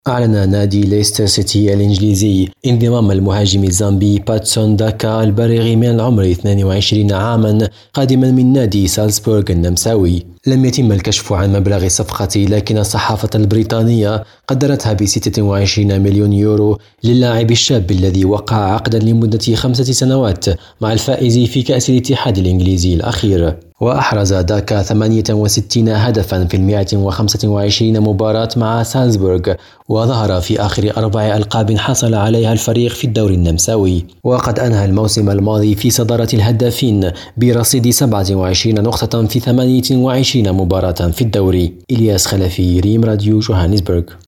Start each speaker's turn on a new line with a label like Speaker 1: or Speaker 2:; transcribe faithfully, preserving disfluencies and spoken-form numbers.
Speaker 1: أعلن نادي ليستر سيتي الإنجليزي انضمام المهاجم الزامبي باتسون داكا البالغ من العمر اثنين وعشرين عاما قادما من نادي سالزبورغ النمساوي. لم يتم الكشف عن مبلغ الصفقة، لكن الصحافة البريطانية قدرتها ب ستة وعشرين مليون يورو للاعب الشاب الذي وقع عقدا لمدة خمسة سنوات مع الفائز في كأس الاتحاد الإنجليزي الأخير. وأحرز داكا ثمانية وستين هدفا في المئة وخمسة وعشرين مباراة مع سالزبورغ، وظهر في آخر أربع ألقاب حصل عليها الفريق في الدوري النمساوي. وقد أنهى الموسم الماضي في صدارة الهدافين برصيد سبعة وعشرين نقطة في ثمانية وعشرين مباراة في الدوري. إلياس خلفي، ريم راديو، جوهانسبرغ.